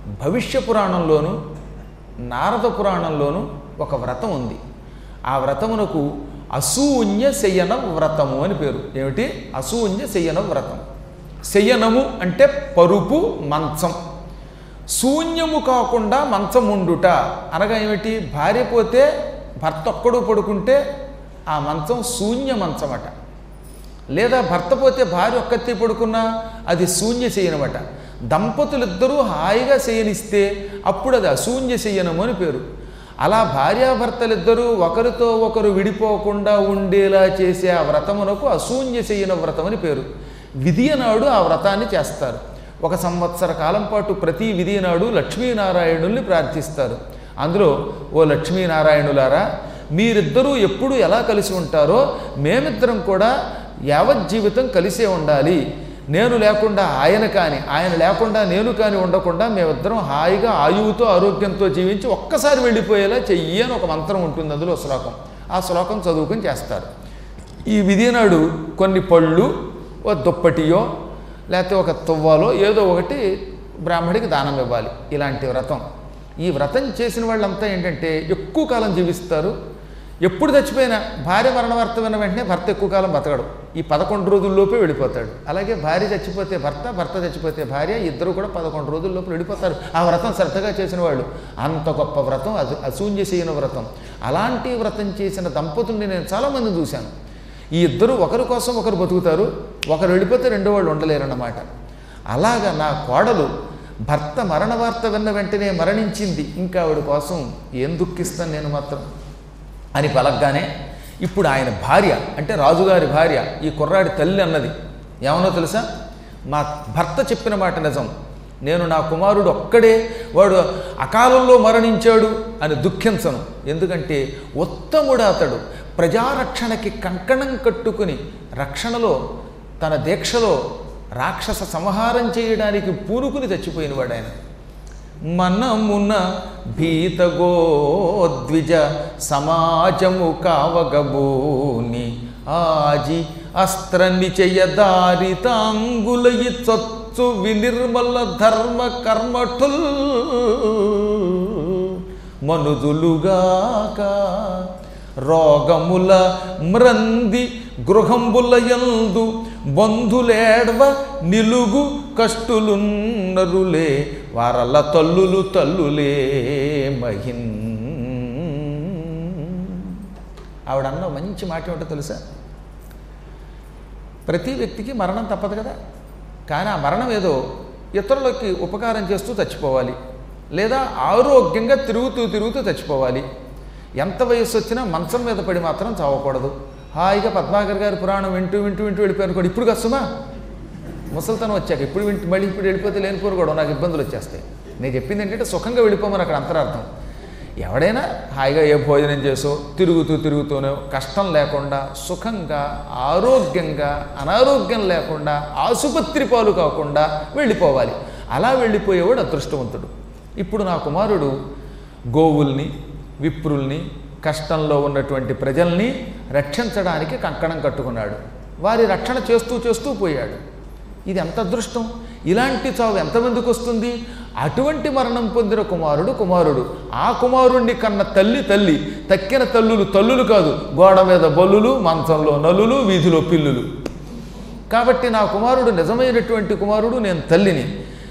భవిష్య పురాణంలోను నారద పురాణంలోను ఒక వ్రతం ఉంది. ఆ వ్రతమునకు అసూన్య శయన వ్రతము అని పేరు. ఏమిటి? అసూన్య శయన వ్రతం. శయనము అంటే పరుపు, మంచం. శూన్యము కాకుండా మంచం ఉండుట అనగా ఏమిటి? భార్య పోతే భర్త ఒక్కడు పడుకుంటే ఆ మంచం శూన్య మంచమట. లేదా భర్త పోతే భార్య ఒక్కతే పడుకున్నా అది శూన్య శయనమట. దంపతులిద్దరూ హాయిగా శయనిస్తే అప్పుడు అది అశూన్య శయనము అని పేరు. అలా భార్యాభర్తలిద్దరూ ఒకరితో ఒకరు విడిపోకుండా ఉండేలా చేసే ఆ వ్రతమునకు అశూన్య శయన వ్రతం అని పేరు. విధియ నాడు ఆ వ్రతాన్ని చేస్తారు. 1 సంవత్సర కాలం పాటు ప్రతి విధియ నాడు లక్ష్మీనారాయణుల్ని ప్రార్థిస్తారు. అందులో, ఓ లక్ష్మీనారాయణులారా, మీరిద్దరూ ఎప్పుడు ఎలా కలిసి ఉంటారో మేమిద్దరం కూడా యావజ్జీవితం కలిసే ఉండాలి. నేను లేకుండా ఆయన కానీ, ఆయన లేకుండా నేను కానీ ఉండకుండా మేమిద్దరం హాయిగా ఆయువుతో ఆరోగ్యంతో జీవించి ఒక్కసారి వెళ్ళిపోయేలా చెయ్యి అని ఒక మంత్రం ఉంటుంది. అందులో శ్లోకం. ఆ శ్లోకం చదువుకుని చేస్తారు. ఈ విధి నాడు కొన్ని పళ్ళు, ఓ దుప్పటియో లేకపోతే ఒక తువ్వాలో ఏదో ఒకటి బ్రాహ్మడికి దానం ఇవ్వాలి. ఇలాంటి వ్రతం. ఈ వ్రతం చేసిన వాళ్ళంతా ఏంటంటే ఎక్కువ కాలం జీవిస్తారు. ఎప్పుడు చచ్చిపోయినా భార్య మరణ వార్త విన్న వెంటనే భర్త ఎక్కువ కాలం బతకడు. ఈ 11 రోజుల్లోపే వెళ్ళిపోతాడు. అలాగే భార్య చచ్చిపోతే భర్త, భర్త చచ్చిపోతే భార్య, ఇద్దరు కూడా 11 రోజుల్లోపు వెళ్ళిపోతారు. ఆ వ్రతం శ్రద్ధగా చేసిన వాళ్ళు. అంత గొప్ప వ్రతం అశూన్య శయన వ్రతం. అలాంటి వ్రతం చేసిన దంపతుల్ని నేను చాలామంది చూశాను. ఈ ఇద్దరు ఒకరి కోసం ఒకరు బతుకుతారు. ఒకరు వెళ్ళిపోతే రెండో వాళ్ళు ఉండలేరన్నమాట. అలాగా నా కోడలు భర్త మరణ వార్త విన్న వెంటనే మరణించింది. ఇంకా ఆవిడ కోసం ఏం దుఃఖిస్తాను నేను మాత్రం అని పలకగానే ఇప్పుడు ఆయన భార్య అంటే రాజుగారి భార్య ఈ కుర్రాడి తల్లి అన్నది ఏమనో తెలుసా? మా భర్త చెప్పిన మాట నిజం. నేను నా కుమారుడు ఒక్కడే వాడు అకాలంలో మరణించాడు అని దుఃఖించను. ఎందుకంటే ఉత్తముడు అతడు. ప్రజారక్షణకి కంకణం కట్టుకుని రక్షణలో తన దీక్షలో రాక్షస సంహారం చేయడానికి పూనుకుని చచ్చిపోయినవాడు ఆయన. మనమున భీతగోద్విజ సమాజము కావగబూని ఆజి అస్త్ర నిచయ దారితాంగులయి చొచ్చు వినిర్మల ధర్మ కర్మఠుల్ మనుజులుగాక రోగముల మ్రంది గృహంబులయందు బంధులేడ్వ నిలుగు కష్టులున్నరులే వారల తల్లులు తల్లులే మహిన్. ఆవిడన్న మంచి మాట ఏమిటో తెలుసా? ప్రతి వ్యక్తికి మరణం తప్పదు కదా. కానీ ఆ మరణం ఏదో ఇతరులకి ఉపకారం చేస్తూ చచ్చిపోవాలి, లేదా ఆరోగ్యంగా తిరుగుతూ చచ్చిపోవాలి. ఎంత వయస్సు వచ్చినా మంచం మీద పడి మాత్రం చావకూడదు. హాయిగా పద్మాకర్ గారి పురాణం వింటూ వెళ్ళిపోయాను కూడా. ఇప్పుడు కష్టమా? ముసలితనం వచ్చాక ఇప్పుడు మళ్ళీ ఇప్పుడు వెళ్ళిపోతే లేనిపోరు కూడా నాకు ఇబ్బందులు వచ్చేస్తాయి. నేను చెప్పింది ఏంటంటే సుఖంగా వెళ్ళిపోమని అక్కడ అంతరార్థం. ఎవడైనా హాయిగా ఏ భోజనం చేసో తిరుగుతూనే కష్టం లేకుండా సుఖంగా ఆరోగ్యంగా అనారోగ్యం లేకుండా ఆసుపత్రి పాలు కాకుండా వెళ్ళిపోవాలి. అలా వెళ్ళిపోయేవాడు అదృష్టవంతుడు. ఇప్పుడు నా కుమారుడు గోవుల్ని, విప్రుల్ని, కష్టంలో ఉన్నటువంటి ప్రజల్ని రక్షించడానికి కంకణం కట్టుకున్నాడు. వారి రక్షణ చేస్తూ పోయాడు. ఇది ఎంత అదృష్టం! ఇలాంటి చావు ఎంతమందికి వస్తుంది? అటువంటి మరణం పొందిన కుమారుడు. ఆ కుమారుణ్ణి కన్న తల్లి తక్కిన తల్లులు కాదు, గోడ మీద బల్లులు, మంచంలో నల్లులు, వీధిలో పిల్లులు. కాబట్టి నా కుమారుడు నిజమైనటువంటి కుమారుడు, నేను తల్లిని.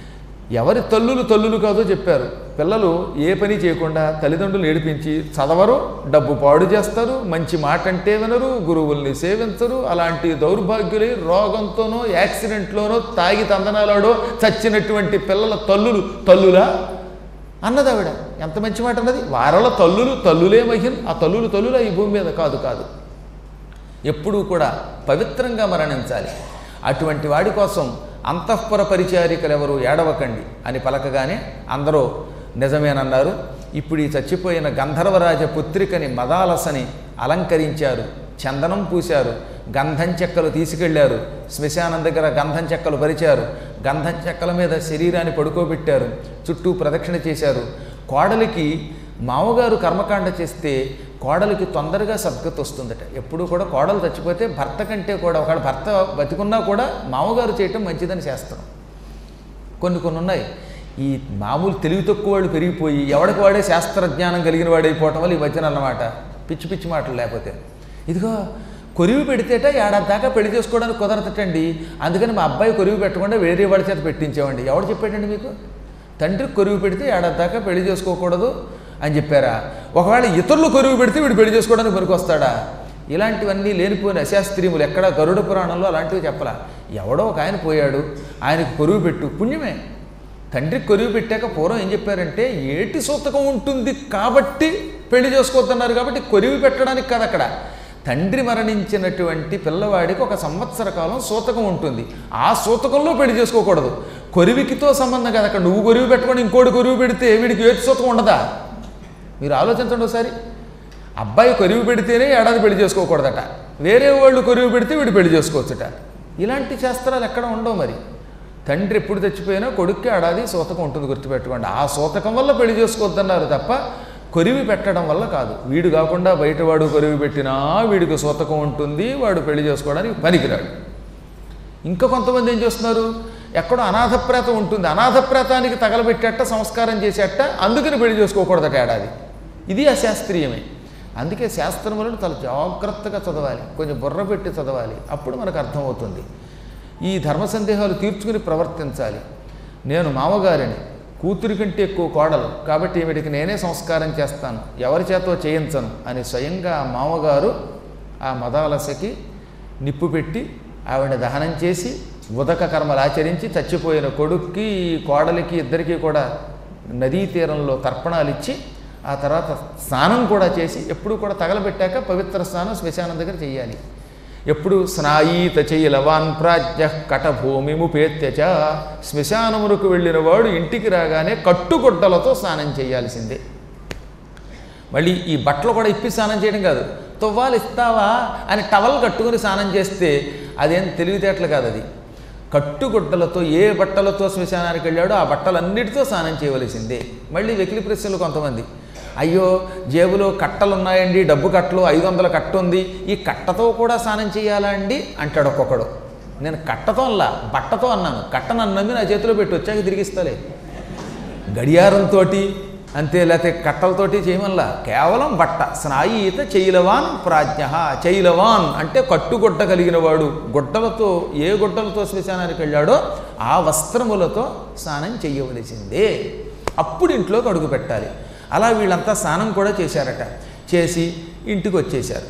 ఎవరి తల్లులు కాదో చెప్పారు. పిల్లలు ఏ పని చేయకుండా తల్లిదండ్రులు ఏడిపించి చదవరు, డబ్బు పాడు చేస్తారు, మంచి మాట అంటే వినరు, గురువుల్ని సేవించరు. అలాంటి దౌర్భాగ్యులై రోగంతోనో యాక్సిడెంట్లోనో తాగి తందనాలాడో చచ్చినటువంటి పిల్లల తల్లులా అన్నది ఆవిడ. ఎంత మంచి మాట అన్నది! వారల తల్లులే మహిన్. ఆ తల్లులా ఈ భూమి మీద కాదు. ఎప్పుడూ కూడా పవిత్రంగా మరణించాలి. అటువంటి వాడి కోసం అంతఃపుర పరిచారికలెవరూ ఏడవకండి అని పలకగానే అందరూ నిజమేనన్నారు. ఇప్పుడు ఈ చచ్చిపోయిన గంధర్వరాజ పుత్రికని మదాలసని అలంకరించారు, చందనం పూశారు, గంధం చెక్కలు తీసుకెళ్లారు, శ్మశానం దగ్గర గంధం చెక్కలు పరిచారు, గంధం చెక్కల మీద శరీరాన్ని పడుకోబెట్టారు, చుట్టూ ప్రదక్షిణ చేశారు. కోడలికి మామగారు కర్మకాండ చేస్తే కోడలికి తొందరగా సద్గతి వస్తుందట. ఎప్పుడు కూడా కోడలు చచ్చిపోతే భర్త కంటే కూడా, ఒకవేళ భర్త బతికున్నా కూడా మామగారు చేయటం మంచిదని చేస్తాం. కొన్ని ఉన్నాయి. ఈ మామూలు తెలివి తక్కువ వాళ్ళు పెరిగిపోయి ఎవడికి వాడే శాస్త్రజ్ఞానం కలిగిన వాడైపోవటం వల్ల ఈ మధ్యన అన్నమాట పిచ్చి పిచ్చి మాటలు. లేకపోతే ఇదిగో కొరివి పెడితేట ఏడాది దాకా పెళ్లి చేసుకోవడానికి కుదరతటండి, అందుకని మా అబ్బాయి కొరివి పెట్టకుండా వేరే వాడి చేత పెట్టించామండి. ఎవడు చెప్పాడండి మీకు? తండ్రికి కొరివి పెడితే ఏడాది దాకా పెళ్లి చేసుకోకూడదు అని చెప్పారా? ఒకవేళ ఇతరులు కొరివి పెడితే వీడు పెళ్లి చేసుకోవడానికి పనికొస్తాడా? ఇలాంటివన్నీ లేనిపోయిన అశాస్త్రీయములు. ఎక్కడ గరుడ పురాణంలో అలాంటివి చెప్పలా. ఎవడో ఒక ఆయన పోయాడు, ఆయనకు కొరివి పెట్టు, పుణ్యమే. తండ్రికి కొరివి పెట్టాక పూర్వం ఏం చెప్పారంటే ఏటి సూతకం ఉంటుంది కాబట్టి పెళ్లి చేసుకోవద్దన్నారు. కాబట్టి కొరివి పెట్టడానికి కాదు, అక్కడ తండ్రి మరణించినటువంటి పిల్లవాడికి 1 సంవత్సర కాలం సూతకం ఉంటుంది. ఆ సూతకంలో పెళ్లి చేసుకోకూడదు. కొరివికితో సంబంధం కాదు. అక్కడ నువ్వు కొరివి పెట్టుకొని ఇంకోటి కొరివి పెడితే వీడికి ఏటి సూతకం ఉండదా? మీరు ఆలోచించండి ఒకసారి. అబ్బాయి కొరివి పెడితేనే ఏడాది పెళ్లి చేసుకోకూడదట, వేరే వాళ్ళు కొరివి పెడితే వీడు పెళ్లి చేసుకోవచ్చుట. ఇలాంటి శాస్త్రాలు ఎక్కడ ఉండవు. మరి తండ్రి ఎప్పుడు చచ్చిపోయినా కొడుక్కి ఏడాది సూతకం ఉంటుంది, గుర్తుపెట్టుకోండి. ఆ సూతకం వల్ల పెళ్లి చేసుకోవద్దన్నారు తప్ప కొరివి పెట్టడం వల్ల కాదు. వీడు కాకుండా బయటవాడు కొరివి పెట్టినా వీడికి సూతకం ఉంటుంది, వాడు పెళ్లి చేసుకోవడానికి పనికిరాడు. ఇంకా కొంతమంది ఏం చేస్తున్నారు, ఎక్కడో అనాథప్రేతం ఉంటుంది, అనాథప్రేతానికి తగలబెట్టేట సంస్కారం చేసేట, అందుకని పెళ్లి చేసుకోకూడదట ఏడాది. ఇది అశాస్త్రీయమే. అందుకే శాస్త్రములను చాలా జాగ్రత్తగా చదవాలి, కొంచెం బుర్ర పెట్టి చదవాలి. అప్పుడు మనకు అర్థమవుతుంది. ఈ ధర్మ సందేహాలు తీర్చుకుని ప్రవర్తించాలి. నేను మామగారిని, కూతురి కంటే ఎక్కువ కోడలు, కాబట్టి ఈవిడికి నేనే సంస్కారం చేస్తాను, ఎవరి చేతో చేయించను అని స్వయంగా ఆ మామగారు ఆ మదాలసకి నిప్పు పెట్టి ఆవిడ దహనం చేసి ఉదక కర్మలు ఆచరించి చచ్చిపోయిన కొడుక్కి కోడలికి ఇద్దరికీ కూడా నదీ తీరంలో తర్పణాలు ఇచ్చి ఆ తర్వాత స్నానం కూడా చేసి, ఎప్పుడు కూడా తగలబెట్టాక పవిత్ర స్నానం శ్మశానం దగ్గర చేయాలి. ఎప్పుడు స్నాయీత చేయలవాన్ ప్రాజ్ఞ కటభూమిముపేత్యచ, శ్మశానమునకు వెళ్ళిన వాడు ఇంటికి రాగానే కట్టుగుడ్డలతో స్నానం చేయాల్సిందే. మళ్ళీ ఈ బట్టలు కూడా ఇప్పి స్నానం చేయడం కాదు, తువ్వాలు ఇస్తావా అని టవల్ కట్టుకుని స్నానం చేస్తే అదేం తెలివితేటలు కాదు. అది కట్టుగుడ్డలతో, ఏ బట్టలతో శ్మశానానికి వెళ్ళాడో ఆ బట్టలన్నిటితో స్నానం చేయవలసిందే. మళ్ళీ వెకిలి ప్రశ్నలు కొంతమంది, అయ్యో జేబులో కట్టలు ఉన్నాయండి, డబ్బు కట్టలు 500 కట్ట ఉంది, ఈ కట్టతో కూడా స్నానం చేయాలా అండి అంటాడు ఒక్కొక్కడు. నేను కట్టతో అలా బట్టతో అన్నాను. కట్ట నన్ను నమ్మి నా చేతిలో పెట్టి వచ్చాక తిరిగిస్తలే. గడియారంతో అంతే, లేకపోతే కట్టలతోటి చేయమల్లా, కేవలం బట్ట. స్నాయీత చైలవాన్ ప్రాజ్ఞ. చైలవాన్ అంటే కట్టుగుడ్డ కలిగిన వాడు. గుడ్డలతో, ఏ గుడ్డలతో శ్మశానానికి వెళ్ళాడో ఆ వస్త్రములతో స్నానం చేయవలసిందే. అప్పుడు ఇంట్లోకి అడుగు పెట్టాలి. అలా వీళ్ళంతా స్నానం కూడా చేశారట. చేసి ఇంటికి వచ్చేశారు.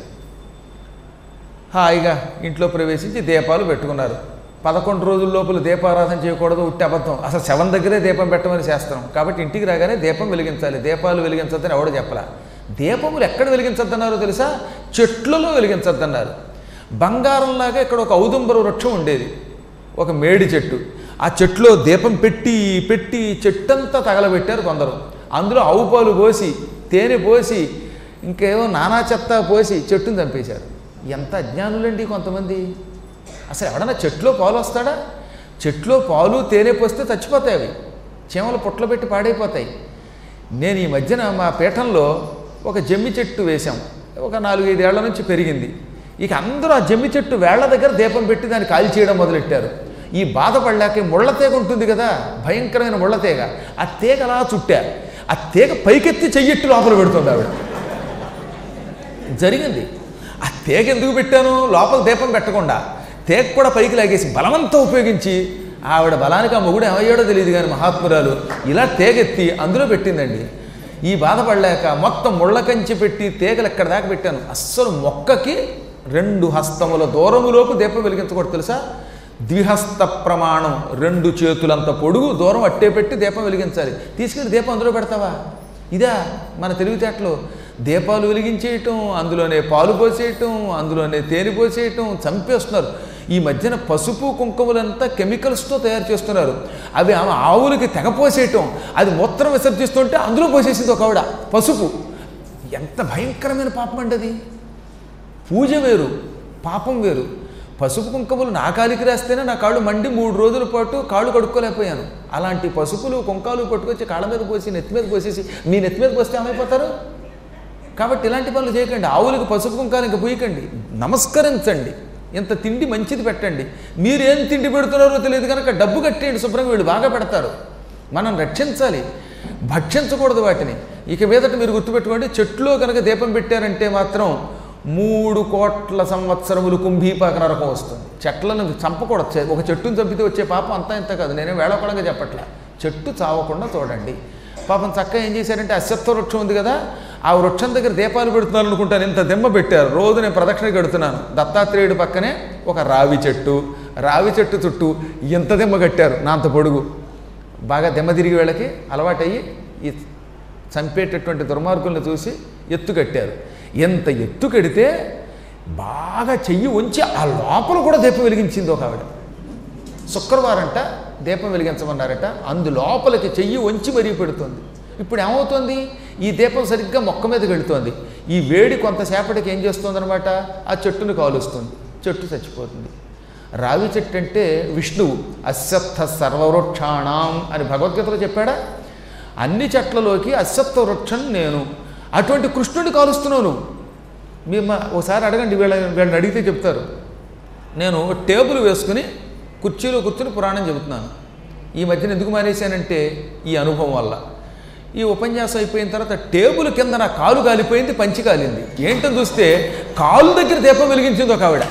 హాయిగా ఇంట్లో ప్రవేశించి దీపాలు పెట్టుకున్నారు. 11 రోజుల లోపల దీపారాధన చేయకూడదు, ఉట్టి అబద్ధం. అసలు శవం దగ్గరే దీపం పెట్టమని శాస్త్రం. కాబట్టి ఇంటికి రాగానే దీపం వెలిగించాలి. దీపాలు వెలిగించద్దని ఎవడో చెప్పలా. దీపములు ఎక్కడ వెలిగించద్దన్నారో తెలుసా? చెట్లలో వెలిగించద్దన్నారు. బంగారంలాగా ఇక్కడ ఒక ఔదుంబర వృక్షం ఉండేది, ఒక మేడి చెట్టు. ఆ చెట్టులో దీపం పెట్టి పెట్టి చెట్టంతా తగలబెట్టారు కొందరు. అందులో ఆవు పాలు పోసి, తేనె పోసి, ఇంకేవో నానా చెత్త పోసి చెట్టును చంపేశారు. ఎంత అజ్ఞానులండి కొంతమంది. అసలు ఎవడన్నా చెట్లో పాలు వస్తాడా? చెట్లో పాలు తేనె పోస్తే చచ్చిపోతాయి అవి, చీమలు పుట్టలు పెట్టి పాడైపోతాయి. నేను ఈ మధ్యన మా పీఠంలో ఒక జమ్మి చెట్టు వేశాం, ఒక 4-5 ఏళ్ల నుంచి పెరిగింది. ఇక అందరూ ఆ జమ్మి చెట్టు వేళ్ల దగ్గర దీపం పెట్టి దాన్ని కాల్ చేయడం మొదలెట్టారు. ఈ బాధపడలేక ముళ్ళతీగ ఉంటుంది కదా, భయంకరమైన ముళ్ళతీగ, ఆ తీగ అలా చుట్టారు. ఆ తీగ పైకెత్తి చెయ్యెట్టు లోపల పెడుతుంది ఆవిడ. జరిగింది. ఆ తీగ ఎందుకు పెట్టాను? లోపల దీపం పెట్టకుండా తీగ కూడా పైకి లాగేసి బలవంతం ఉపయోగించి, ఆవిడ బలానికి ఆ మొగుడు ఏమయ్యాడో తెలియదు కానీ మహాత్మురాలు ఇలా తీగెత్తి అందులో పెట్టిందండి. ఈ బాధపడలేక మొత్తం ముళ్ళ కంచి పెట్టి తీగలు ఎక్కడ దాకా పెట్టాను. అస్సలు మొక్కకి 2 హస్తముల దూరములోపు దీపం వెలిగించకూడదు తెలుసా? ద్విహస్త ప్రమాణం, 2 చేతులంత పొడుగు దూరం అట్టే పెట్టి దీపం వెలిగించాలి. తీసుకెళ్ళి దీపం అందులో పెడతావా? ఇదా మన తెలివితేటలు? దీపాలు వెలిగించేయటం, అందులోనే పాలు పోసేయటం, అందులోనే తేనె పోసేయటం, చంపేస్తున్నారు. ఈ మధ్యన పసుపు కుంకుమలంతా కెమికల్స్తో తయారు చేస్తున్నారు. అవి ఆవులకి తెగపోసేయటం, అది మూత్రం విసర్జిస్తుంటే అందులో పోసేసింది ఒక ఆవిడ పసుపు. ఎంత భయంకరమైన పాపం అండి అది. పూజ వేరు, పాపం వేరు. పసుపు కుంకుమలు నా కాలికి రాస్తేనే నా కాళ్ళు మండి 3 రోజుల పాటు కాళ్ళు కడుక్కోలేకపోయాను. అలాంటి పసుపులు కుంకాలు పట్టుకొచ్చి కాళ్ళ మీద పోసి నెత్తి మీద పోసేసి మీ నెత్తి మీద పోస్తే ఏమైపోతారు? కాబట్టి ఇలాంటి పనులు చేయకండి. ఆవులకు పసుపు కుంకాలు ఇంకా పూయకండి, నమస్కరించండి. ఇంత తిండి మంచిది పెట్టండి. మీరేం తిండి పెడుతున్నారో తెలియదు కనుక డబ్బు కట్టేయండి, శుభ్రంగా వీళ్ళు బాగా పెడతారు. మనం రక్షించాలి, భక్షించకూడదు వాటిని. ఇక మీదట మీరు గుర్తుపెట్టుకోండి, చెట్లో కనుక దీపం పెట్టారంటే మాత్రం 3 కోట్ల సంవత్సరములు కుంభీపాక నరకం వస్తుంది. చెట్లను చంపకూడదు. ఒక చెట్టును చంపితే వచ్చే పాపం అంతా ఇంత కాదు, నేనేం వేళాకోళంగా చెప్పట్లా. చెట్టు చావకుండా చూడండి. పాపం చక్కగా ఏం చేశారంటే అశ్వత్థ వృక్షం ఉంది కదా, ఆ వృక్షం దగ్గర దీపాలు పెడుతున్నారు అనుకుంటాను, ఇంత దిమ్మ పెట్టారు. రోజు నేను ప్రదక్షిణ కడుతున్నాను. దత్తాత్రేయుడి పక్కనే ఒక రావి చెట్టు, రావి చెట్టు చుట్టూ ఇంత దిమ్మ కట్టారు, నా అంత పొడుగు. బాగా దిమ్మ తిరిగి వీళ్ళకి అలవాటయ్యి ఈ చంపేటటువంటి దుర్మార్గులను చూసి ఎత్తు కట్టారు. ఎంత ఎత్తు కడితే బాగా చెయ్యి ఉంచి ఆ లోపల కూడా దీపం వెలిగించింది ఒక ఆవిడ. శుక్రవారంట దీపం వెలిగించమన్నారట, అందులోపలికి చెయ్యి వంచి మరీ పెడుతుంది. ఇప్పుడు ఏమవుతుంది, ఈ దీపం సరిగ్గా మొక్క మీదకి వెళుతోంది. ఈ వేడి కొంతసేపటికి ఏం చేస్తుందనమాట, ఆ చెట్టును కాలుస్తుంది, చెట్టు చచ్చిపోతుంది. రావి చెట్టు అంటే విష్ణువు. అశ్వత్థ సర్వవృక్షాణం అని భగవద్గీతలో చెప్పాడా. అన్ని చెట్లలోకి అశ్వత్థ వృక్షం నేను. అటువంటి కృష్ణుడిని కాలుస్తున్నాను. మేము ఒకసారి అడగండి, వీళ్ళని అడిగితే చెప్తారు. నేను టేబుల్ వేసుకుని కుర్చీలో కూర్చుని పురాణం చెబుతున్నాను. ఈ మధ్యన ఎందుకు మానేశానంటే ఈ అనుభవం వల్ల. ఈ ఉపన్యాసం అయిపోయిన తర్వాత టేబుల్ కింద నా కాలు కాలిపోయింది, పంచి కాలింది. ఏంటని చూస్తే కాలు దగ్గర దీపం వెలిగించింది ఒక ఆవిడ.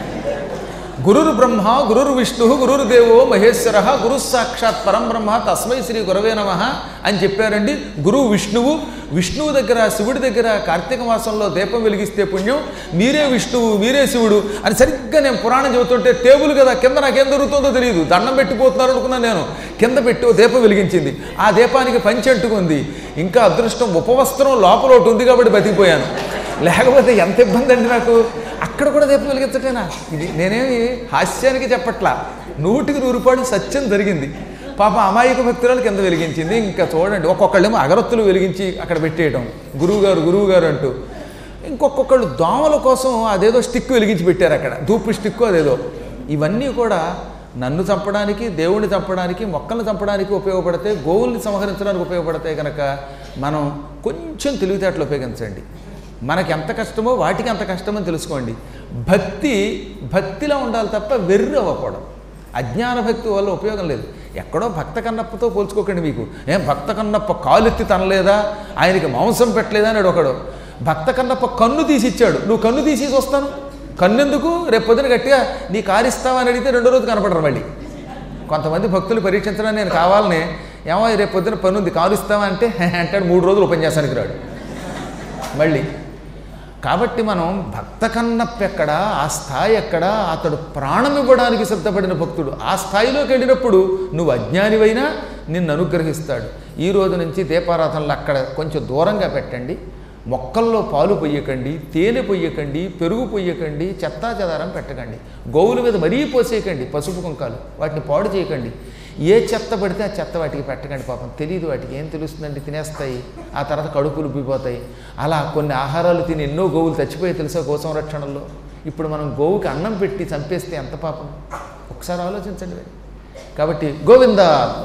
గురుర్ బ్రహ్మ గురుర్ విష్ణు గురుర్దేవో మహేశ్వర గురు సాక్షాత్ పరంబ్రహ్మ తస్మై శ్రీ గురవే నమః అని చెప్పారండి. గురువు విష్ణువు, విష్ణువు దగ్గర శివుడి దగ్గర కార్తీక మాసంలో దీపం వెలిగిస్తే పుణ్యం, మీరే విష్ణువు మీరే శివుడు అని సరిగ్గా నేను పురాణం చెబుతుంటే టేబుల్ కదా కింద నాకేం దొరుకుతుందో తెలియదు, దండం పెట్టిపోతున్నారు అనుకున్నాను నేను. కింద పెట్టి దీపం వెలిగించింది. ఆ దీపానికి పంచి అంటుకుంది. ఇంకా అదృష్టం ఉపవస్త్రం లోపల ఒకటి ఉంది కాబట్టి బతికిపోయాను, లేకపోతే ఎంత ఇబ్బంది అండి నాకు. అక్కడ కూడా దీపం వెలిగించటేనా ఇది? నేనేమి హాస్యానికి చెప్పట్లా, 100కి 100 సత్యం జరిగింది. పాప అమాయక భక్తురాలు కింద వెలిగించింది. ఇంకా చూడండి, ఒక్కొక్కళ్ళేమో అగరత్తులు వెలిగించి అక్కడ పెట్టేయడం, గురువుగారు అంటూ. ఇంకొకళ్ళు దోమల కోసం అదేదో స్టిక్ వెలిగించి పెట్టారు అక్కడ, ధూపు స్టిక్కు అదేదో. ఇవన్నీ కూడా నన్ను చంపడానికి, దేవుణ్ణి చంపడానికి, మొక్కలను చంపడానికి ఉపయోగపడతాయి, గోవుల్ని సంహరించడానికి ఉపయోగపడతాయి. కనుక మనం కొంచెం తెలివితేటలు ఉపయోగించండి. మనకి ఎంత కష్టమో వాటికి అంత కష్టమని తెలుసుకోండి. భక్తిలో ఉండాలి తప్ప వెర్రి అవ్వకూడదు. అజ్ఞాన భక్తి వల్ల ఉపయోగం లేదు. ఎక్కడో భక్త కన్నప్పతో పోల్చుకోకండి. మీకు భక్త కన్నప్ప కాలెత్తి తనలేదా, ఆయనకి మాంసం పెట్టలేదా అని ఒకడు. భక్త కన్నప్ప కన్ను తీసి ఇచ్చాడు, నువ్వు కన్ను తీసి వస్తాను, కన్నెందుకు, రేపు పొద్దున గట్టిగా నీ కారిస్తావా అని అడిగితే 2వ రోజు కనపడరు మళ్ళీ. కొంతమంది భక్తులు పరీక్షించడానికి నేను కావాలని, ఏమో రేపు పొద్దున పని ఉంది కారుస్తావా అంటే అంటాడు, 3 రోజులు ఉపన్యాసానికి రాడు మళ్ళీ. కాబట్టి మనం భక్త కన్నప్ప ఎక్కడ, ఆ స్థాయి ఎక్కడ, అతడు ప్రాణం ఇవ్వడానికి సిద్ధపడిన భక్తుడు. ఆ స్థాయిలోకి వెళ్ళినప్పుడు నువ్వు అజ్ఞానివైనా నిన్ను అనుగ్రహిస్తాడు. ఈ రోజు నుంచి దీపారాధనలు అక్కడ కొంచెం దూరంగా పెట్టండి. మొక్కల్లో పాలు పొయ్యకండి, తేనె పొయ్యకండి, పెరుగు పొయ్యకండి, చెత్తా చెదారం పెట్టకండి. గోవుల మీద మరీ పోసేయకండి పసుపు కుంకాలు, వాటిని పాడు చేయకండి. ఏ చెత్త పడితే ఆ చెత్త వాటికి పెట్టకండి. పాపం తెలియదు, వాటికి ఏం తెలుస్తుందండి, తినేస్తాయి, ఆ తర్వాత కడుపులు ఉబ్బిపోతాయి. అలా కొన్ని ఆహారాలు తిని ఎన్నో గోవులు చచ్చిపోయి తెలుసా గో సంరక్షణలో. ఇప్పుడు మనం గోవుకి అన్నం పెట్టి చంపేస్తే ఎంత పాపం, ఒకసారి ఆలోచించండి. కాబట్టి గోవింద.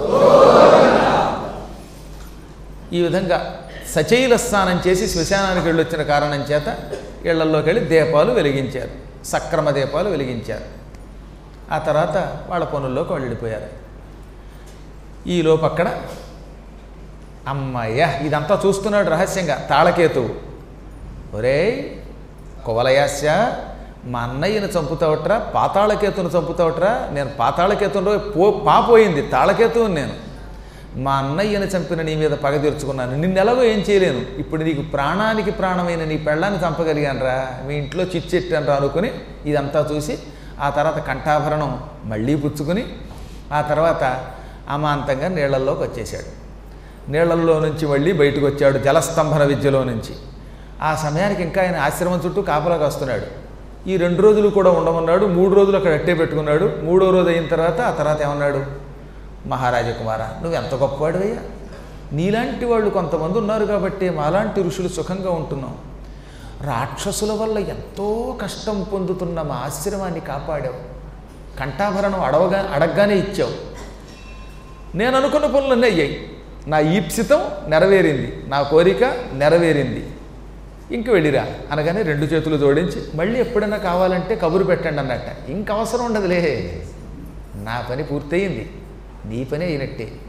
ఈ విధంగా సచైల స్నానం చేసి శ్మశానానికి వెళ్ళొచ్చిన కారణం చేత ఇళ్లల్లోకి వెళ్ళి దీపాలు వెలిగించారు, సక్రమ దీపాలు వెలిగించారు. ఆ తర్వాత వాళ్ళ పనుల్లోకి వాళ్ళు వెళ్ళిపోయారు. ఈలోపు అక్కడ అమ్మయ్య ఇదంతా చూస్తున్నాడు రహస్యంగా తాళకేతువు. ఒరేయ్ కువలయాస్య, మా అన్నయ్యను చంపుతావట్రా, పాతాళకేతును చంపుతావట్రా. నేను పాతాళకేతులో పాపోయింది, తాళకేతువుని నేను. మా అన్నయ్యను చంపిన నీ మీద పగ తీర్చుకున్నాను, నిన్నెలాగో ఏం చేయలేను. ఇప్పుడు నీకు ప్రాణానికి ప్రాణమైన నీ పెళ్ళాన్ని చంపగలిగానరా, మీ ఇంట్లో చిచ్చెట్టానరా అనుకుని ఇదంతా చూసి ఆ తర్వాత కంఠాభరణం మళ్ళీ పుచ్చుకుని ఆ తర్వాత అమాంతంగా నీళ్లల్లోకి వచ్చేశాడు. నీళ్లల్లో నుంచి మళ్ళీ బయటకు వచ్చాడు జలస్తంభన విద్యలో నుంచి. ఆ సమయానికి ఇంకా ఆయన ఆశ్రమం చుట్టూ కాపలాగా వస్తున్నాడు. ఈ 2 రోజులు కూడా ఉండమన్నాడు. 3 రోజులు అక్కడ అట్టే పెట్టుకున్నాడు. 3వ రోజు అయిన తర్వాత ఆ తర్వాత ఏమన్నాడు, మహారాజకుమార నువ్వు ఎంత గొప్పవాడివయ్యా, నీలాంటి వాళ్ళు కొంతమంది ఉన్నారు కాబట్టి మాలాంటి ఋషులు సుఖంగా ఉంటున్నాం. రాక్షసుల వల్ల ఎంతో కష్టం పొందుతున్న మా ఆశ్రమాన్ని కాపాడావు, కంఠాభరణం అడగగానే ఇచ్చావు. నేను అనుకున్న పనులన్నీ అయ్యాయి, నా ఈప్సితం నెరవేరింది, నా కోరిక నెరవేరింది, ఇంక వెళ్ళిరా అనగానే 2 చేతులు జోడించి మళ్ళీ ఎప్పుడైనా కావాలంటే కబురు పెట్టండి అన్నట్ట. ఇంక అవసరం ఉండదులే, నా పని పూర్తయింది, నీ పని అయినట్టే.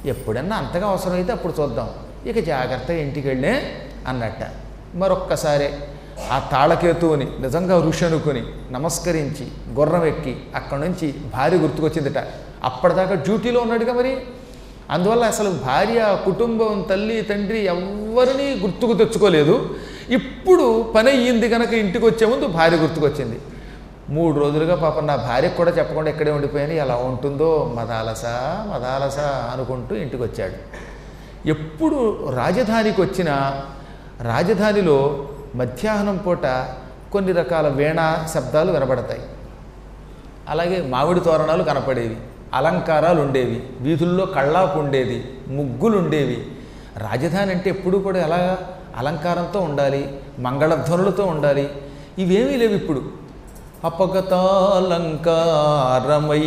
ఎప్పుడన్నా అంతగా అవసరమైతే అప్పుడు చూద్దాం, ఇక జాగ్రత్తగా ఇంటికి వెళ్ళే అన్నట్ట. మరొక్కసారి ఆ తాళకేతువుని నిజంగా ఋషి అనుకుని నమస్కరించి గుర్రం ఎక్కి అక్కడి నుంచి భార్య గుర్తుకొచ్చిందిట. అప్పటిదాకా డ్యూటీలో ఉన్నాడుగా మరి, అందువల్ల అసలు భార్య, కుటుంబం, తల్లి, తండ్రి ఎవరిని గుర్తుకు తెచ్చుకోలేదు. ఇప్పుడు పని అయ్యింది కనుక ఇంటికి వచ్చే ముందు భార్య గుర్తుకొచ్చింది. 3 రోజులుగా పాపం నా భార్యకు కూడా చెప్పకుండా ఇక్కడే ఉండిపోయాను, ఎలా ఉంటుందో మదాలస మదాలస అనుకుంటూ ఇంటికి వచ్చాడు. ఎప్పుడు రాజధానికి వచ్చినా రాజధానిలో మధ్యాహ్నం పూట కొన్ని రకాల వీణా శబ్దాలు వినబడతాయి. అలాగే మామిడి తోరణాలు కనపడేవి, అలంకారాలు ఉండేవి, వీధుల్లో కళ్ళాపు ఉండేది, ముగ్గులు ఉండేవి. రాజధాని అంటే ఎప్పుడూ కూడా ఎలా అలంకారంతో ఉండాలి, మంగళధ్వనులతో ఉండాలి. ఇవేమీ లేవు ఇప్పుడు. అపగతాలంకారమై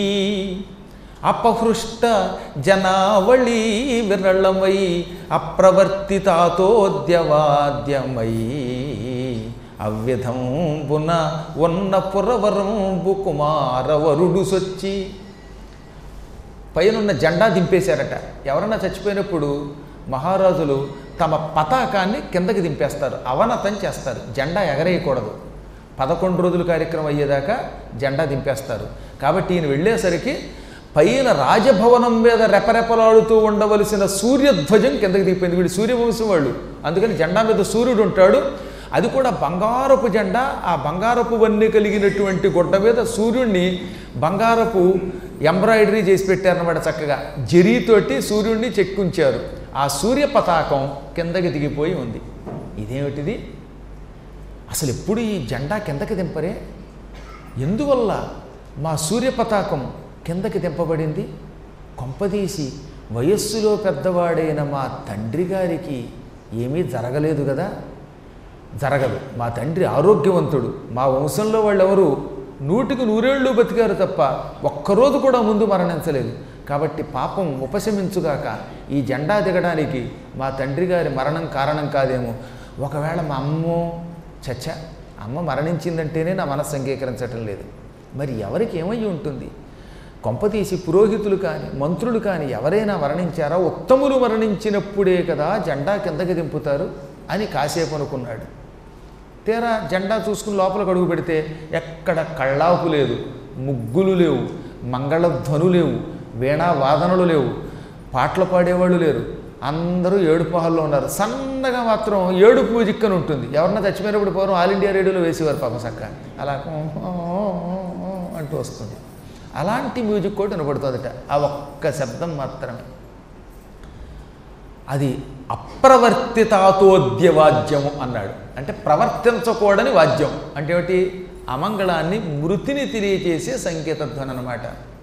అపహృష్ట జనావళి విరళమై అప్రవర్తితాతోద్యవాద్యమై అవ్యధంబున ఉన్న పురవరంబు కుమారవరుడు సొచ్చి. పైనున్న జెండా దింపేశారట. ఎవరన్నా చచ్చిపోయినప్పుడు మహారాజులు తమ పతాకాన్ని కిందకి దింపేస్తారు, అవనతం చేస్తారు, జెండా ఎగరేయకూడదు. 11 రోజుల కార్యక్రమం అయ్యేదాకా జెండా దింపేస్తారు. కాబట్టి ఈయన వెళ్ళేసరికి పైన రాజభవనం మీద రెపరెపలాడుతూ ఉండవలసిన సూర్యధ్వజం కిందకి దిగిపోయింది. వీడు సూర్యవంశం వాళ్ళు, అందుకని జెండా మీద సూర్యుడు ఉంటాడు. అది కూడా బంగారపు జెండా. ఆ బంగారపు వన్నె కలిగినటువంటి గుడ్డ మీద సూర్యుడిని బంగారపు ఎంబ్రాయిడరీ చేసి పెట్టారన్నమాట. చక్కగా జరీతోటి సూర్యుడిని చెక్కుంచారు. ఆ సూర్య పతాకం కిందకి దిగిపోయి ఉంది. ఇదేమిటిది? అసలు ఎప్పుడు ఈ జెండా కిందకి దింపరే? ఎందువల్ల మా సూర్య పతాకం కిందకి దింపబడింది? కొంపదీసి వయస్సులో పెద్దవాడైన మా తండ్రి గారికి ఏమీ జరగలేదు కదా? జరగదు. మా తండ్రి ఆరోగ్యవంతుడు. మా వంశంలో వాళ్ళెవరు 100కి 100 ఏళ్ళు బతికారు తప్ప ఒక్కరోజు కూడా ముందు మరణించలేదు. కాబట్టి పాపం ఉపశమించుగాక ఈ జెండా దిగడానికి మా తండ్రి గారి మరణం కారణం కాదేమో. ఒకవేళ మా అమ్మో చచ్చా, అమ్మ మరణించిందంటేనే నా మనస్సు అంగీకరించటం లేదు. మరి ఎవరికి ఏమయ్యి ఉంటుంది? కొంపతీసి పురోహితులు కానీ మంత్రులు కానీ ఎవరైనా మరణించారా? ఉత్తములు మరణించినప్పుడే కదా జెండా కిందకి దింపుతారు అని కాసేపు అనుకున్నాడు. తీరా జెండా చూసుకుని లోపలికి అడుగు పెడితే ఎక్కడ కళ్ళాపు లేదు, ముగ్గులు లేవు, మంగళధ్వను లేవు, వీణా వాదనలు లేవు, పాటలు పాడేవాళ్ళు లేరు. అందరూ ఏడుపు మొహల్లో ఉన్నారు. సన్నగా మాత్రం ఏడుపు మ్యూజిక్ అని ఉంటుంది. ఎవరన్నా చచ్చిపోయినప్పుడు పూర్వం ఆల్ ఇండియా రేడియోలో వేసేవారు పాపం చక్క, అలా అంటూ వస్తుంది. అలాంటి మ్యూజిక్ కూడా వినపడుతుందట. ఆ ఒక్క శబ్దం మాత్రమే. అది అప్రవర్తితాతోద్యవాద్యము అన్నాడు. అంటే ప్రవర్తించకూడని వాద్యం. అంటే ఏమిటి? అమంగళాన్ని, మృతిని తెలియచేసే సంకేతధ్వని అన్నమాట.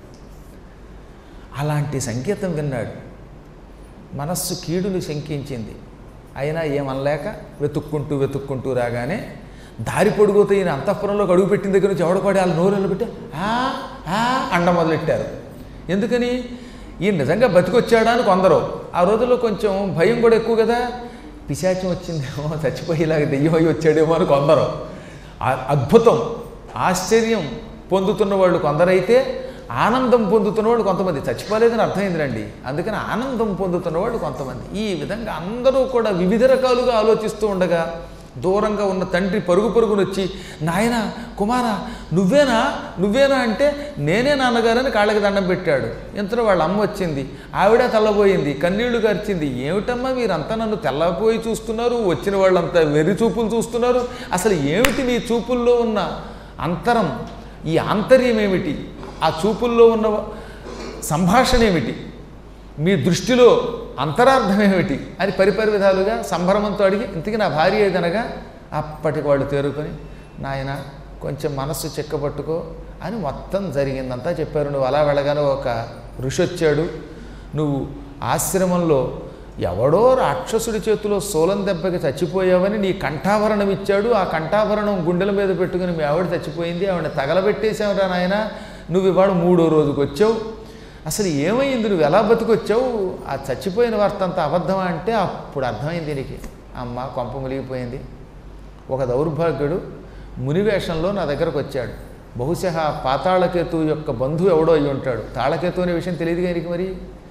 అలాంటి సంకేతం విన్నాడు. మనస్సు కీడును శంకించింది. అయినా ఏమనలేక వెతుక్కుంటూ రాగానే దారి పొడుగుతూ ఈయన అంతఃపురంలోకి అడుగుపెట్టిన దగ్గర నుంచి ఎవడపడి వాళ్ళ నోరు పెట్టి అండ మొదలెట్టారు. ఎందుకని? ఈయన నిజంగా బతికొచ్చాడా అని కొందరు. ఆ రోజుల్లో కొంచెం భయం కూడా ఎక్కువ కదా. పిశాచం వచ్చిందేమో, చచ్చిపోయేలాగా దెయ్యం అయి వచ్చాడేమో అని కొందరు. అద్భుతం, ఆశ్చర్యం పొందుతున్న వాళ్ళు కొందరైతే, ఆనందం పొందుతున్నవాళ్ళు కొంతమంది. చచ్చిపోలేదని అర్థమైందిరండి, అందుకని ఆనందం పొందుతున్నవాళ్ళు కొంతమంది. ఈ విధంగా అందరూ కూడా వివిధ రకాలుగా ఆలోచిస్తూ ఉండగా దూరంగా ఉన్న తండ్రి పరుగునొచ్చి, నాయనా కుమారా నువ్వేనా అంటే, నేనే నాన్నగారని కాళ్ళకి దండం పెట్టాడు. ఇంతలో వాళ్ళ అమ్మ వచ్చింది. ఆవిడ తెల్లబోయింది, కన్నీళ్లు కార్చింది. ఏమిటమ్మా మీరంతా నన్ను తెల్లపోయి చూస్తున్నారు, వచ్చిన వాళ్ళంతా వెర్రి చూపులు చూస్తున్నారు, అసలు ఏమిటి మీ చూపుల్లో ఉన్న అంతరం, ఈ ఆంతర్యం ఏమిటి, ఆ చూపుల్లో ఉన్న సంభాషణ ఏమిటి, మీ దృష్టిలో అంతరార్థం ఏమిటి అని పరిపరి విధాలుగా సంభ్రమంతో అడిగి, ఇంతకీ నా భార్య ఏదనగా అప్పటికి వాళ్ళు తేరుకొని, నాయన కొంచెం మనస్సు చెక్కబట్టుకో అని మొత్తం జరిగిందంతా చెప్పారు. నువ్వు అలా వెళ్ళగానే ఒక ఋషి వచ్చాడు, నువ్వు ఆశ్రమంలో ఎవడో రాక్షసుడి చేతిలో సోలం దెబ్బకి చచ్చిపోయావని నీ కంఠాభరణం ఇచ్చాడు. ఆ కంఠాభరణం గుండెల మీద పెట్టుకుని మీ ఆవిడ చచ్చిపోయింది, ఆవిడ తగలబెట్టేసావురా నాయన, నువ్వు ఇవాళ 3వ రోజుకి వచ్చావు, అసలు ఏమైంది, నువ్వు ఎలా బతికొచ్చావు, ఆ చచ్చిపోయిన వార్త అంతా అబద్ధమా అంటే అప్పుడు అర్థమైంది దీనికి. అమ్మ కొంప మునిగిపోయింది. ఒక దౌర్భాగ్యుడు మునివేషంలో నా దగ్గరకు వచ్చాడు. బహుశా పాతాళకేతు యొక్క బంధువు ఎవడో అయి ఉంటాడు. తాళకేతు అనే విషయం తెలియదు కానీ మరి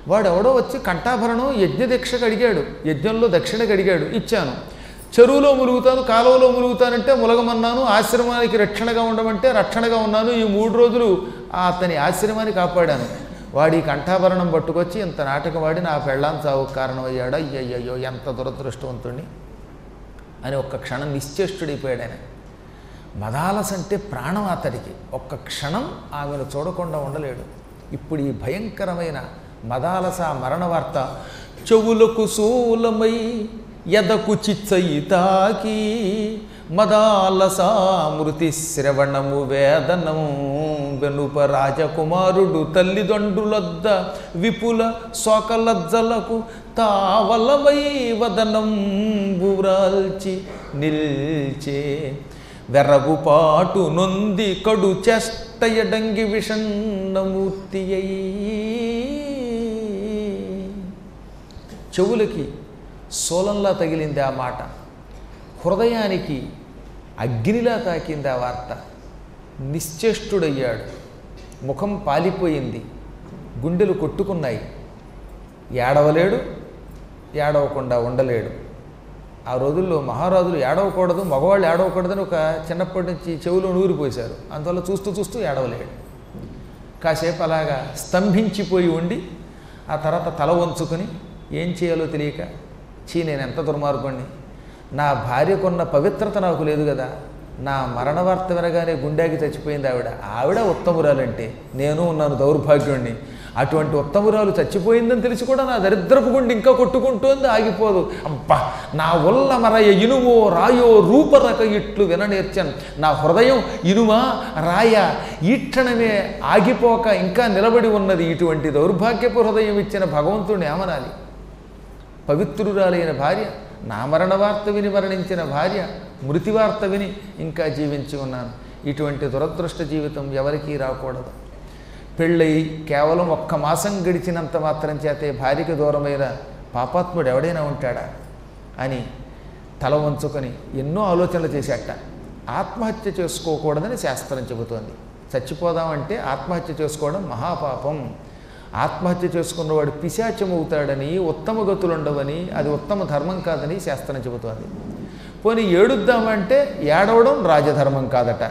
వాడెవడో వచ్చి కంఠాభరణం యజ్ఞదీక్షకు అడిగాడు, యజ్ఞంలో దక్షిణకు అడిగాడు, ఇచ్చాను. చెరువులో ములుగుతాను, కాలువలో ములుగుతానంటే ములగమన్నాను, ఆశ్రమానికి రక్షణగా ఉండమంటే రక్షణగా ఉన్నాను. ఈ 3 రోజులు అతని ఆశ్రమాన్ని కాపాడాను. వాడి కంఠాభరణం పట్టుకొచ్చి ఇంత నాటకం వాడి నా పెళ్ళాం చావుకు కారణమయ్యాడు. అయ్యయ్యో ఎంత దురదృష్టవంతుణ్ణి అని ఒక్క క్షణం నిశ్చేష్టుడైపోయాడు ఆయన. మదాలస అంటే ప్రాణం అతడికి. ఒక్క క్షణం ఆమెను చూడకుండా ఉండలేడు. ఇప్పుడు ఈ భయంకరమైన మదాలస మరణ వార్త చెవులకు శూలమై ఎదకు చిచ్చయి తాకి మదాలసా మృతి శ్రవణము వేదనము వెనుప రాజకుమారుడు తల్లిదండ్రులొద్ద విపుల శోకలజ్జలకు తావలమై వదనం బురాల్చి నిల్చే వెర్రగుపాటు నొంది కడు చేష్టయడంగి విషణమూర్తి అయి. చెవులకి శూలంలా తగిలింది ఆ మాట, హృదయానికి అగ్నిలా తాకింది ఆ వార్త. నిశ్చేష్టుడయ్యాడు, ముఖం పాలిపోయింది, గుండెలు కొట్టుకున్నాయి. ఏడవలేడు, ఏడవకుండా ఉండలేడు. ఆ రోజుల్లో మహారాజులు ఏడవకూడదు, మగవాళ్ళు ఏడవకూడదని ఒక చిన్నప్పటి నుంచి చెవులో నూరి పోశారు. అందువల్ల చూస్తూ చూస్తూ ఏడవలేడు. కాసేపు అలాగా స్తంభించిపోయి ఉండి ఆ తర్వాత తల వంచుకొని ఏం చేయాలో తెలియక, నేను ఎంత దుర్మార్గుణ్ణి, నా భార్యకున్న పవిత్రత నాకు లేదు కదా, నా మరణ వార్త వినగానే గుండెకి చచ్చిపోయింది ఆవిడ ఉత్తమురాలంటే నేను ఉన్నాను దౌర్భాగ్యుణ్ణి. అటువంటి ఉత్తమురాలు చచ్చిపోయిందని తెలిసి కూడా నా దరిద్రపు గుండె ఇంకా కొట్టుకుంటోంది, ఆగిపోదు. అబ్బా, నా ఉల్ల మరయ ఇనుమో రాయో రూపరక ఇట్లు విననేర్చన్. నా హృదయం ఇనుమా రాయ ఈ క్షణమే ఆగిపోక ఇంకా నిలబడి ఉన్నది. ఇటువంటి దౌర్భాగ్యపు హృదయం ఇచ్చిన భగవంతుడిని ఏమనాలి? పవిత్రురాలైన భార్య, నా మరణ వార్త విని మరణించిన భార్య, మృతి వార్త విని ఇంకా జీవించి ఉన్నాను. ఇటువంటి దురదృష్ట జీవితం ఎవరికీ రాకూడదు. పెళ్ళయి కేవలం 1 మాసం గడిచినంత మాత్రం చేతే భార్యకి దూరమైన పాపాత్ముడు ఎవడైనా ఉంటాడా అని తల వంచుకొని ఎన్నో ఆలోచనలు చేశాట. ఆత్మహత్య చేసుకోకూడదని శాస్త్రం చెబుతోంది. చచ్చిపోదామంటే ఆత్మహత్య చేసుకోవడం మహాపాపం. ఆత్మహత్య చేసుకున్నవాడు పిశాచమవుతాడని, ఉత్తమ గతులు ఉండవని, అది ఉత్తమ ధర్మం కాదని శాస్త్రం చెబుతోంది. పోనీ ఏడుద్దామంటే ఏడవడం రాజధర్మం కాదట.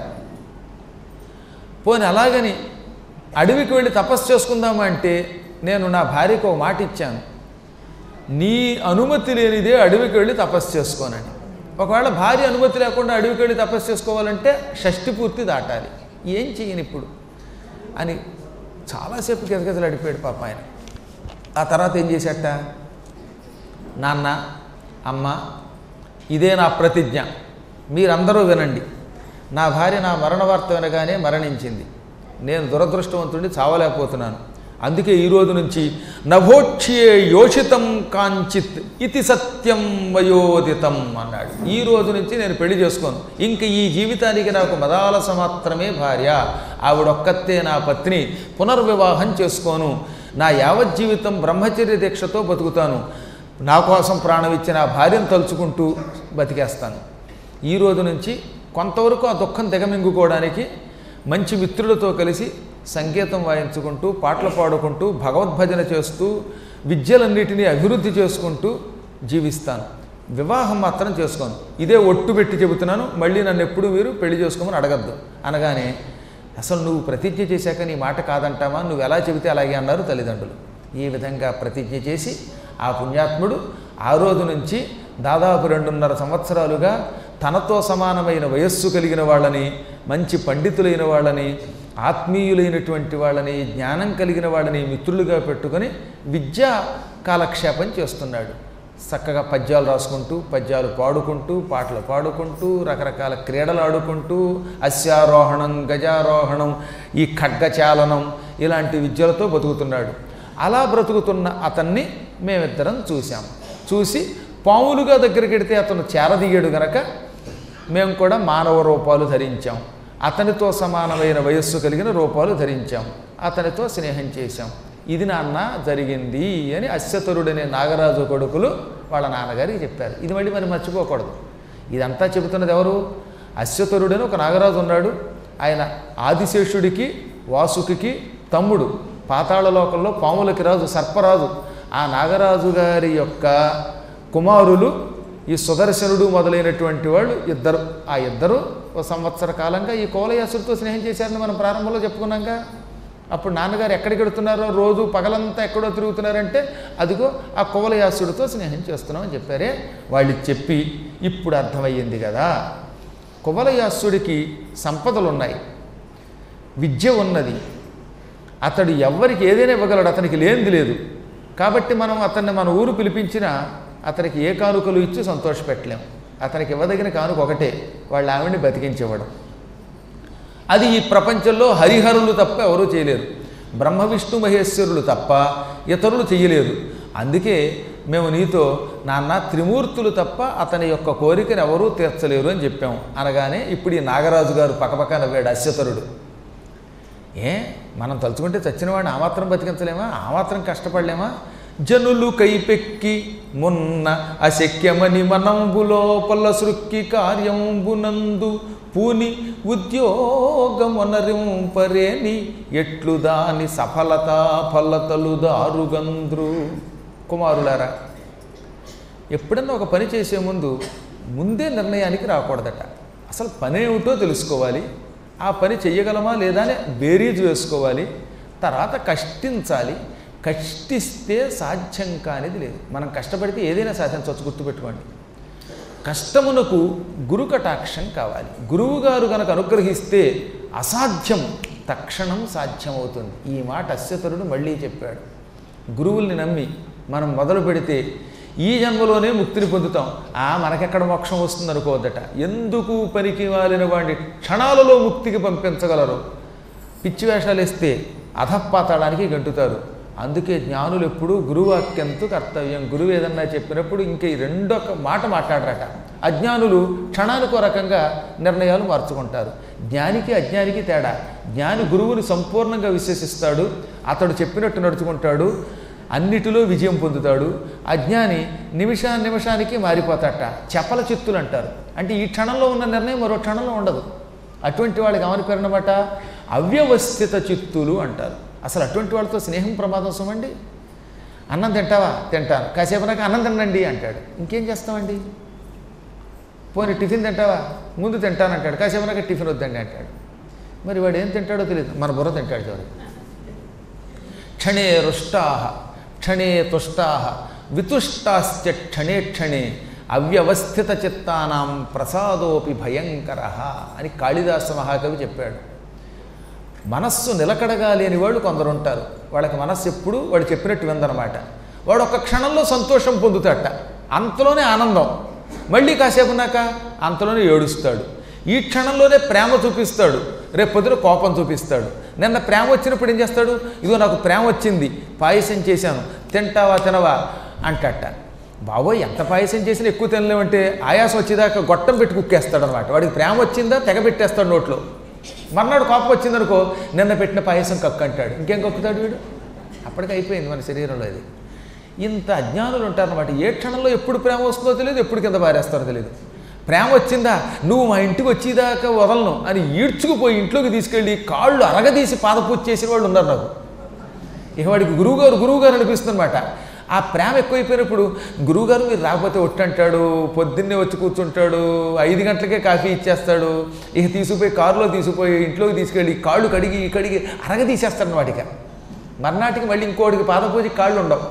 పోనీ అలాగని అడవికి వెళ్ళి తపస్సు చేసుకుందామంటే, నేను నా భార్యకు ఒక మాట ఇచ్చాను, నీ అనుమతి లేనిదే అడవికి వెళ్ళి తపస్సు చేసుకోనని. ఒకవేళ భార్య అనుమతి లేకుండా అడవికి వెళ్ళి తపస్సు చేసుకోవాలంటే షష్ఠి పూర్తి దాటాలి. ఏం చేయను ఇప్పుడు అని చాలాసేపు గిజగిజలు అడిపాడు పాప ఆయన. ఆ తర్వాత ఏం చేశాట, నాన్న, అమ్మ, ఇదే నా ప్రతిజ్ఞ, మీరందరూ వినండి. నా భార్య నా మరణ వార్త వినగానే మరణించింది. నేను దురదృష్టవంతుడిని, చావలేకపోతున్నాను. అందుకే ఈ రోజు నుంచి నభోక్ష్యే యోషితం కాంచిత్ ఇది సత్యం వయోదితం అన్నాడు. ఈ రోజు నుంచి నేను పెళ్లి చేసుకోను. ఇంక ఈ జీవితానికి నాకు మదాలస మాత్రమే భార్య, ఆవిడొక్కతే నా పత్ని, పునర్వివాహం చేసుకోను. నా యావజ్జీవితం బ్రహ్మచర్య దీక్షతో బతుకుతాను. నా కోసం ప్రాణం ఇచ్చిన ఆ భార్యను తలుచుకుంటూ బతికేస్తాను. ఈ రోజు నుంచి కొంతవరకు ఆ దుఃఖం దిగమింగుకోవడానికి మంచి మిత్రులతో కలిసి సంగీతం వాయించుకుంటూ, పాటలు పాడుకుంటూ, భగవద్భజన చేస్తూ, విద్యలన్నిటినీ అభివృద్ధి చేసుకుంటూ జీవిస్తాను. వివాహం మాత్రం చేసుకోను. ఇదే ఒట్టు పెట్టి చెబుతున్నాను. మళ్ళీ నన్ను ఎప్పుడు మీరు పెళ్లి చేసుకోమని అడగద్దు అనగానే, అసలు నువ్వు ప్రతిజ్ఞ చేశాక నీ మాట కాదంటావా, నువ్వు ఎలా చెబితే అలాగే అన్నారు తల్లిదండ్రులు. ఈ విధంగా ప్రతిజ్ఞ చేసి ఆ పుణ్యాత్ముడు ఆ రోజు నుంచి దాదాపు 2.5 సంవత్సరాలుగా తనతో సమానమైన వయస్సు కలిగిన వాళ్ళని, మంచి పండితులైన వాళ్ళని, ఆత్మీయులైనటువంటి వాళ్ళని, జ్ఞానం కలిగిన వాళ్ళని మిత్రులుగా పెట్టుకొని విద్యా కాలక్షేపం చేస్తున్నాడు. చక్కగా పద్యాలు రాసుకుంటూ, పద్యాలు పాడుకుంటూ, పాటలు పాడుకుంటూ, రకరకాల క్రీడలు ఆడుకుంటూ, అశ్వారోహణం, గజారోహణం, ఈ ఖడ్గచాలనం ఇలాంటి విద్యలతో బతుకుతున్నాడు. అలా బ్రతుకుతున్న అతన్ని మేమిద్దరం చూసాం. చూసి పాములుగా దగ్గరికి వెడితే అతను చేరదీయడు గనక మేము కూడా మానవ రూపాలు ధరించాం. అతనితో సమానమైన వయస్సు కలిగిన రూపాలు ధరించాం. అతనితో స్నేహం చేశాం. ఇది నాన్న జరిగింది అని అశ్వతరుడనే నాగరాజు కొడుకులు వాళ్ళ నాన్నగారికి చెప్పారు. ఇది మళ్ళీ మరి మర్చిపోకూడదు. ఇదంతా చెబుతున్నది ఎవరు? అశ్వతరుడని ఒక నాగరాజు ఉన్నాడు. ఆయన ఆదిశేషుడికి వాసుకి తమ్ముడు. పాతాళ లోకంలో పాములకి రాజు, సర్పరాజు. ఆ నాగరాజు గారి యొక్క కుమారులు ఈ సుదర్శనుడు మొదలైనటువంటి వాళ్ళు ఇద్దరు. ఆ ఇద్దరు ఒక సంవత్సర కాలంగా ఈ కువలయాసుడితో స్నేహం చేశారని మనం ప్రారంభంలో చెప్పుకున్నాక. అప్పుడు నాన్నగారు ఎక్కడికి వెడుతున్నారో, రోజు పగలంతా ఎక్కడో తిరుగుతున్నారంటే అదిగో ఆ కువలయాసుడితో స్నేహం చేస్తున్నామని చెప్పారే. వాళ్ళు చెప్పి ఇప్పుడు అర్థమయ్యింది కదా, కువలయాసుడికి సంపదలు ఉన్నాయి, విద్య ఉన్నది, అతడు ఎవరికి ఏదైనా ఇవ్వగలడు, అతనికి లేనిది లేదు. కాబట్టి మనం అతన్ని మన ఊరు పిలిపించినా అతనికి ఏ కానుకలు ఇచ్చి సంతోషపెట్టలేం. అతనికి ఇవ్వదగిన కానుక ఒకటే, వాళ్ళ ఆవిడ్ని బతికించేవ్వడం. అది ఈ ప్రపంచంలో హరిహరులు తప్ప ఎవరూ చేయలేరు, బ్రహ్మ విష్ణు మహేశ్వరులు తప్ప ఇతరులు చేయలేరు. అందుకే మేము నీతో నాన్న త్రిమూర్తులు తప్ప అతని యొక్క కోరికను ఎవరూ తీర్చలేరు అని చెప్పాము. అనగానే ఇప్పుడు ఈ నాగరాజు గారు పక్కపక్క నవ్వాడు అశ్వతరుడు. మనం తలుచుకుంటే చచ్చిన వాడిని ఆ మాత్రం బతికించలేమా, ఆ మాత్రం కష్టపడలేమా? జనులు కైపెక్కి మొన్న అశక్యమని మనంబులోపల సృక్కి కార్యంబునందు పూని ఉద్యోగమొనరింపరేని ఎట్లు దాని సఫలత ఫలతలు దారుగంద్రు. కుమారులారా, ఎప్పుడన్నా ఒక పని చేసే ముందే నిర్ణయానికి రాకూడదట. అసలు పని ఏమిటో తెలుసుకోవాలి, ఆ పని చెయ్యగలమా లేదా అని బేరీజు వేసుకోవాలి, తర్వాత కష్టించాలి. కష్టిస్తే సాధ్యం కానిది లేదు. మనం కష్టపడితే ఏదైనా సాధించవచ్చు, గుర్తుపెట్టుకోండి. కష్టమునకు గురు కటాక్షం కావాలి. గురువుగారు కనుక అనుగ్రహిస్తే అసాధ్యం తక్షణం సాధ్యమవుతుంది. ఈ మాట అశ్వతరుడు మళ్ళీ చెప్పాడు. గురువుల్ని నమ్మి మనం మొదలు పెడితే ఈ జన్మలోనే ముక్తిని పొందుతాం. మనకెక్కడ మోక్షం వస్తుంది అనుకోవద్దట. ఎందుకు పనికి వాలిన వాడిని క్షణాలలో ముక్తికి పంపించగలరు. పిచ్చి వేషాలు వేస్తే అధపాతాళానికి గంటుతారు. అందుకే జ్ఞానులు ఎప్పుడూ గురువాక్యంతో కర్తవ్యం. గురువు ఏదన్నా చెప్పినప్పుడు ఇంక ఈ రెండొక మాట మాట్లాడరట. అజ్ఞానులు క్షణానికో రకంగా నిర్ణయాలు మార్చుకుంటారు. జ్ఞానికి అజ్ఞానికి తేడా. జ్ఞాని గురువుని సంపూర్ణంగా విశ్వసిస్తాడు, అతడు చెప్పినట్టు నడుచుకుంటాడు, అన్నిటిలో విజయం పొందుతాడు. అజ్ఞాని నిమిషానికి మారిపోతాట. చపల చిత్తులు అంటారు. అంటే ఈ క్షణంలో ఉన్న నిర్ణయం మరో క్షణంలో ఉండదు. అటువంటి వాళ్ళకి ఏమని పేరు అన్నమాట, అవ్యవస్థిత చిత్తులు అంటారు. అసలు అటువంటి వాళ్ళతో స్నేహం ప్రమాదం సుమండి. అన్నం తింటావా? తింటాను. కాసేపు నాకు అన్నం తినండి అంటాడు. ఇంకేం చేస్తామండి? పోనీ టిఫిన్ తింటావా? ముందు తింటాను అంటాడు. కాసేపు నాకు టిఫిన్ వద్దండి అంటాడు. మరి వాడు ఏం తింటాడో తెలియదు, మన బుర్ర తింటాడు చివరి. క్షణే రుష్టాహ క్షణే తుష్టాహ వితుష్టాశ్చ క్షణే క్షణే అవ్యవస్థిత చిత్తానాం ప్రసాదోపి భయంకర అని కాళిదాస మహాకవి చెప్పాడు. మనస్సు నిలకడగా లేని వాళ్ళు కొందరు ఉంటారు. వాళ్ళకి మనస్సు ఎప్పుడు వాడు చెప్పినట్టు విందనమాట. వాడు ఒక క్షణంలో సంతోషం పొందుతాట, అంతలోనే ఆనందం. మళ్ళీ కాసేపు ఉన్నాక అంతలోనే ఏడుస్తాడు. ఈ క్షణంలోనే ప్రేమ చూపిస్తాడు, రేపు పొద్దున కోపం చూపిస్తాడు. నిన్న ప్రేమ వచ్చినప్పుడు ఏం చేస్తాడు? ఇదిగో నాకు ప్రేమ వచ్చింది, పాయసం చేశాను, తింటావా తినవా అంటట. బాబోయ్, ఎంత పాయసం చేసినా ఎక్కువ తినలేమంటే ఆయాసం వచ్చేదాకా గొట్టం పెట్టి కుక్కేస్తాడు అనమాట. వాడికి ప్రేమ వచ్చిందా తెగ పెట్టేస్తాడు నోట్లో. మర్నాడు కోపం వచ్చిందనుకో, నిన్న పెట్టిన పాయసం కక్కు అంటాడు. ఇంకేం కక్కుతాడు వీడు? అప్పటికి అయిపోయింది మన శరీరంలో ఇది. ఇంత అజ్ఞానులు ఉంటారన్నమాట. ఏ క్షణంలో ఎప్పుడు ప్రేమ వస్తుందో తెలియదు, ఎప్పుడు కింద పారేస్తారో తెలియదు. ప్రేమ వచ్చిందా, నువ్వు మా ఇంటికి వచ్చేదాకా వదలను అని ఈడ్చుకుపోయి ఇంట్లోకి తీసుకెళ్ళి కాళ్ళు అరగదీసి పాదపూజ చేసిన వాళ్ళు ఉన్నారు నాకు. ఇక వాడికి గురువుగారు అనిపిస్తుంది అనమాట. ఆ ప్రేమ ఎక్కువైపోయినప్పుడు గురువుగారు మీరు రాకపోతే ఒట్టంటాడు, పొద్దున్నే వచ్చి కూర్చుంటాడు, 5 గంటలకే కాఫీ ఇచ్చేస్తాడు. ఇక తీసుకుపోయి కారులో తీసుకుపోయి ఇంట్లోకి తీసుకెళ్ళి కాళ్ళు కడిగి అరగదీసేస్తాడు వాడిక. మర్నాటికి మళ్ళీ ఇంకోటికి పాదపూజకి కాళ్ళు ఉండవు.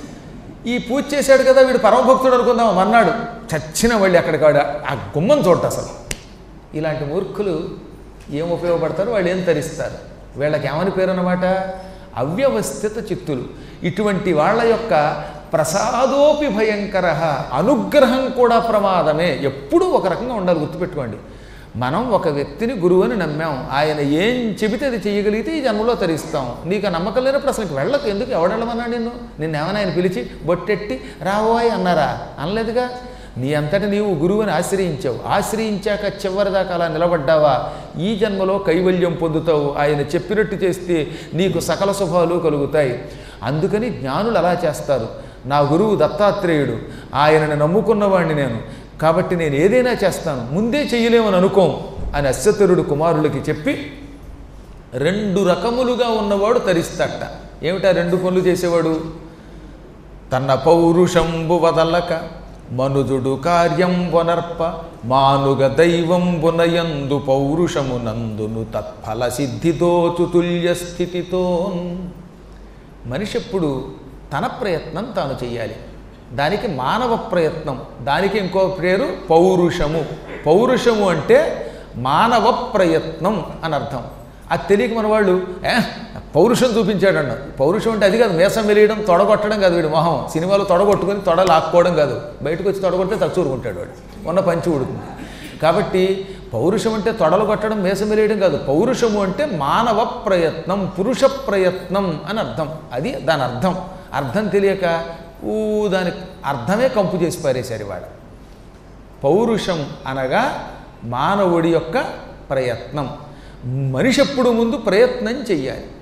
ఈ పూజ చేశాడు కదా వీడు పరమభక్తుడు అనుకుందాం, మర్నాడు చచ్చిన మళ్ళీ అక్కడికి ఆ గుమ్మం చూడట. అసలు ఇలాంటి మూర్ఖులు ఏం ఉపయోగపడతారు, వాళ్ళు ఏం తరిస్తారు? వీళ్ళకి ఏమని పేరు అన్నమాట, అవ్యవస్థిత చిత్తులు. ఇటువంటి వాళ్ళ యొక్క ప్రసాదోపి భయంకర, అనుగ్రహం కూడా ప్రమాదమే. ఎప్పుడూ ఒక రకంగా ఉండాలి, గుర్తుపెట్టుకోండి. మనం ఒక వ్యక్తిని గురువు అని నమ్మాం, ఆయన ఏం చెబితే అది చేయగలిగితే ఈ జన్మలో తరిస్తాం. నీకు ఆ నమ్మకం లేనప్పుడు అసలు వెళ్ళకు. ఎందుకు? ఎవడెళ్ళమన్నాడు నిన్నేమైనా ఆయన పిలిచి బొట్టెట్టి రావోయ్ అన్నారా? అనలేదుగా. నీ అంతటి నీవు గురువుని ఆశ్రయించావు. ఆశ్రయించాక చివరిదాకా అలా నిలబడ్డావా, ఈ జన్మలో కైవల్యం పొందుతావు. ఆయన చెప్పినట్టు చేస్తే నీకు సకల శుభాలు కలుగుతాయి. అందుకని జ్ఞానులు అలా చేస్తారు. నా గురువు దత్తాత్రేయుడు, ఆయనని నమ్ముకున్నవాడిని నేను, కాబట్టి నేను ఏదైనా చేస్తాను, ముందే చెయ్యలేమని అనుకోం అని అశ్వతరుడు కుమారులకి చెప్పి రెండు రకములుగా ఉన్నవాడు తరిస్తాడట. ఏమిటా రెండు పనులు చేసేవాడు? తన పౌరుషంబు వదలక మనుజుడు కార్యం వనర్ప మానుగ దైవం బునయందు పౌరుషమునందును తత్ఫల సిద్ధితో తుతుల్య స్థితితో. మనిషి ఎప్పుడు తన ప్రయత్నం తాను చెయ్యాలి. దానికి మానవ ప్రయత్నం, దానికి ఇంకో పేరు పౌరుషము. పౌరుషము అంటే మానవ ప్రయత్నం అని అర్థం. అది తెలియక మన వాళ్ళు పౌరుషం చూపించాడన్న. పౌరుషం అంటే అది కాదు, మేసం వెలియడం, తొడగొట్టడం కాదు. వీడు మొహం సినిమాలో తొడగొట్టుకొని తొడ లాక్కోవడం కాదు. బయటకు వచ్చి తొడగొడితే తచ్చూరుకుంటాడు వాడు, ఉన్న పంచి ఉడుతుంది. కాబట్టి పౌరుషం అంటే తొడలు కొట్టడం, మేసం వెలియడం కాదు. పౌరుషము అంటే మానవ ప్రయత్నం, పురుష ప్రయత్నం అని అర్థం. అది దాని అర్థం. అర్థం తెలియక దానికి అర్థమే కంపు చేసి పారేశారు వాడు. పౌరుషం అనగా మానవుడి యొక్క ప్రయత్నం. మనిషి ఎప్పుడు ముందు ప్రయత్నం చెయ్యాలి.